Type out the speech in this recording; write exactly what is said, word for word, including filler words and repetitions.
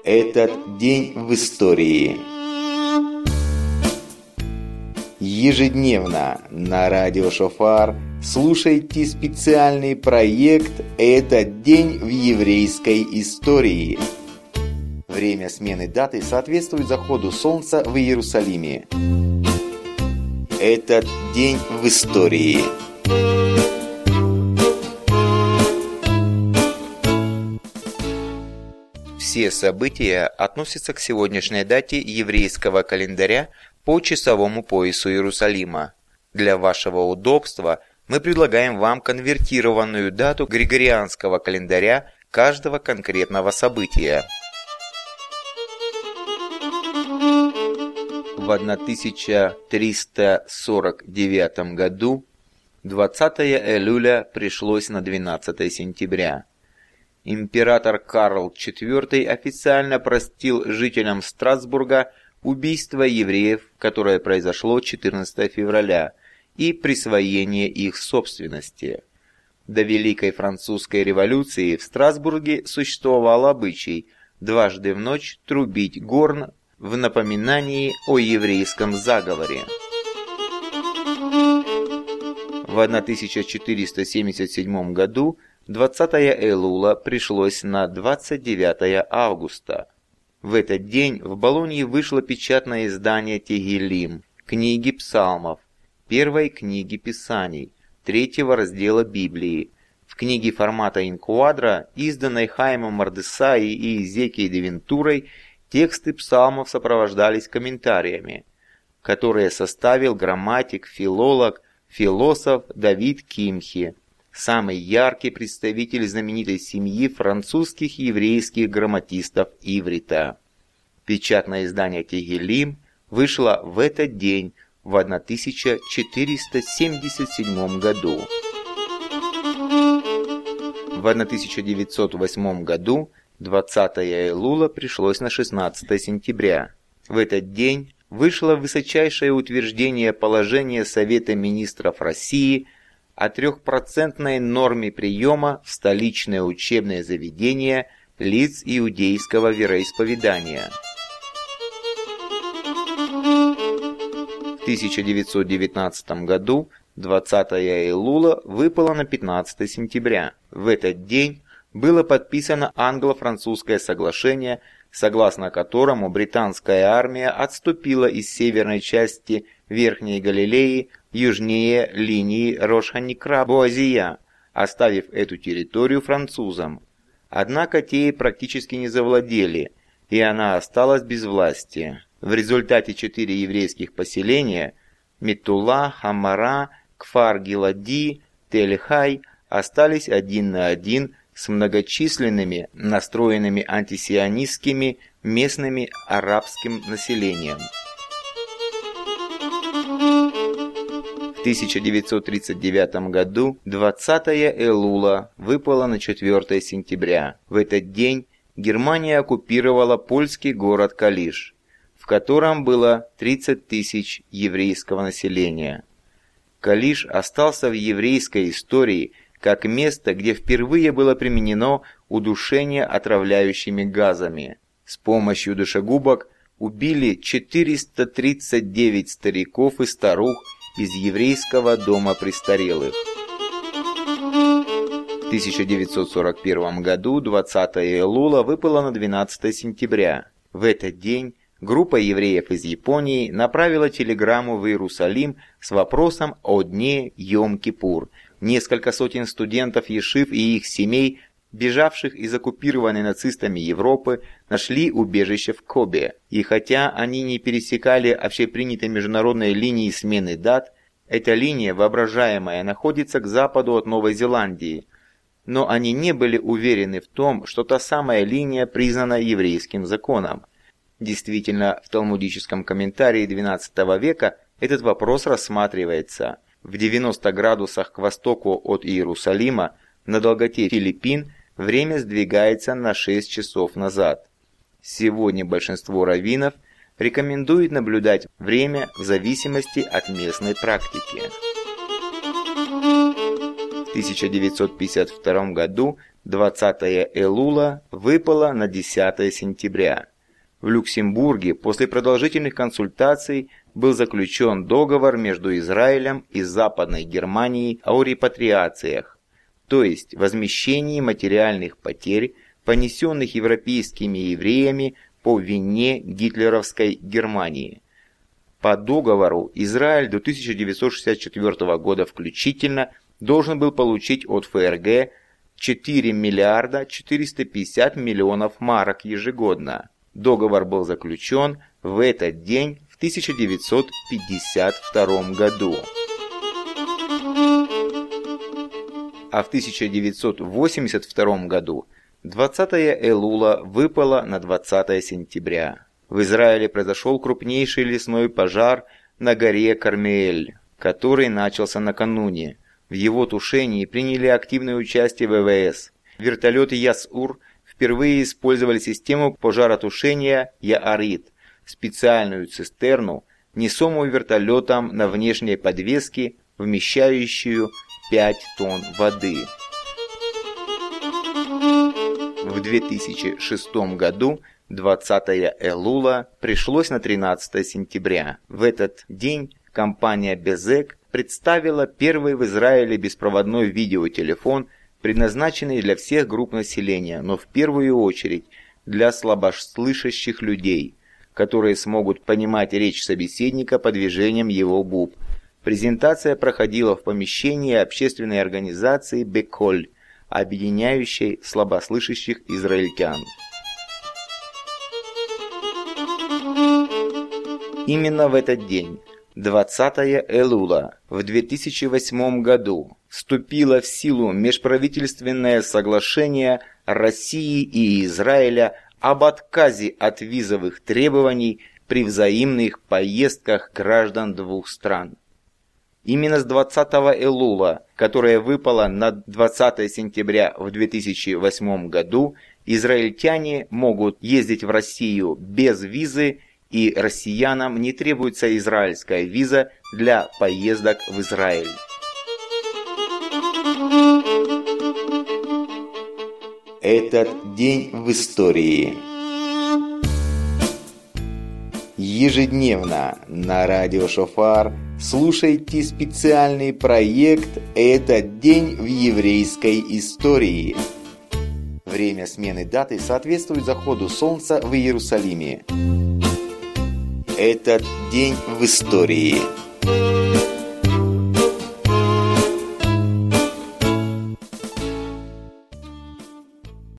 Этот день в истории. Ежедневно на радио Шофар слушайте специальный проект «Этот день в еврейской истории». Время смены даты соответствует заходу солнца в Иерусалиме. Этот день в истории. Все события относятся к сегодняшней дате еврейского календаря по часовому поясу Иерусалима. Для вашего удобства мы предлагаем вам конвертированную дату григорианского календаря каждого конкретного события. В тысяча триста сорок девятом году двадцатое Элюля пришлось на двенадцатое сентября. Император Карл четвёртый официально простил жителям Страсбурга убийство евреев, которое произошло четырнадцатого февраля, и присвоение их собственности. До Великой Французской революции в Страсбурге существовал обычай дважды в ночь трубить горн в напоминании о еврейском заговоре. В тысяча четыреста семьдесят седьмом году двадцатое Элула пришлось на двадцать девятое августа. В этот день в Болонье вышло печатное издание Тегилим, книги псалмов, первой книги Писаний, третьего раздела Библии. В книге формата инквадро, изданной Хаимом Мардесаи и Изекией де Вентурой, тексты псалмов сопровождались комментариями, которые составил грамматик, филолог, философ Давид Кимхи, самый яркий представитель знаменитой семьи французских еврейских грамматистов иврита. Печатное издание Тегилим вышло в этот день в тысяча четыреста семьдесят седьмом году. В тысяча девятьсот восьмом году двадцатое Элула пришлось на шестнадцатое сентября. В этот день вышло высочайшее утверждение положения Совета министров России о трехпроцентной норме приема в столичное учебное заведение лиц иудейского вероисповедания. В тысяча девятьсот девятнадцатом году двадцатое Элула выпало на пятнадцатое сентября. В этот день было подписано англо-французское соглашение, согласно которому британская армия отступила из северной части Верхней Галилеи южнее линии Рош-ха-Никра-Боазия, оставив эту территорию французам. Однако те практически не завладели, и она осталась без власти. В результате четыре еврейских поселения – Метула, Хамара, Кфар-Гилади, Тель-Хай – остались один на один с многочисленными, настроенными антисионистскими местными арабским населением. В тысяча девятьсот тридцать девятом году двадцатое Элула выпало на четвёртое сентября. В этот день Германия оккупировала польский город Калиш, в котором было тридцать тысяч еврейского населения. Калиш остался в еврейской истории как место, где впервые было применено удушение отравляющими газами. С помощью душегубок убили четыреста тридцать девять стариков и старух из еврейского дома престарелых. В тысяча девятьсот сорок первом году двадцатое Элула выпало на двенадцатое сентября. В этот день группа евреев из Японии направила телеграмму в Иерусалим с вопросом о дне Йом-Кипур. Несколько сотен студентов ешив и их семей, бежавших из оккупированной нацистами Европы, нашли убежище в Кобе. И хотя они не пересекали общепринятой международной линии смены дат, эта линия, воображаемая, находится к западу от Новой Зеландии. Но они не были уверены в том, что та самая линия признана еврейским законом. Действительно, в талмудическом комментарии двенадцатого века этот вопрос рассматривается. В девяноста градусах к востоку от Иерусалима, на долготе Филиппин, время сдвигается на шесть часов назад. Сегодня большинство раввинов рекомендует наблюдать время в зависимости от местной практики. В тысяча девятьсот пятьдесят втором году двадцатое Элула выпало на десятое сентября. В Люксембурге после продолжительных консультаций был заключен договор между Израилем и Западной Германией о репатриациях, то есть возмещении материальных потерь, понесенных европейскими евреями по вине гитлеровской Германии. По договору Израиль до тысяча девятьсот шестьдесят четвёртого года включительно должен был получить от ФРГ четыре миллиарда четыреста пятьдесят миллионов марок ежегодно. Договор был заключен в этот день в тысяча девятьсот пятьдесят втором году. А в тысяча девятьсот восемьдесят втором году двадцатое Элула выпало на двадцатое сентября. В Израиле произошел крупнейший лесной пожар на горе Кармель, который начался накануне. В его тушении приняли активное участие ВВС. Вертолеты Ясур впервые использовали систему пожаротушения Яарит, специальную цистерну, несомую вертолетом на внешней подвеске, вмещающую пять тонн воды. В две тысячи шестом году двадцатое Элула пришлось на тринадцатое сентября. В этот день компания Безек представила первый в Израиле беспроводной видеотелефон, предназначенный для всех групп населения, но в первую очередь для слабослышащих людей, которые смогут понимать речь собеседника по движениям его губ. Презентация проходила в помещении общественной организации Беколь, объединяющей слабослышащих израильтян. Именно в этот день, двадцатое Элула, в две тысячи восьмом году вступило в силу межправительственное соглашение России и Израиля об отказе от визовых требований при взаимных поездках граждан двух стран. Именно с двадцатого Элула, которое выпало на двадцатое сентября в две тысячи восьмом году, израильтяне могут ездить в Россию без визы, и россиянам не требуется израильская виза для поездок в Израиль. Этот день в истории. Ежедневно на радио Шофар слушайте специальный проект «Этот день в еврейской истории». Время смены даты соответствует заходу солнца в Иерусалиме. Этот день в истории.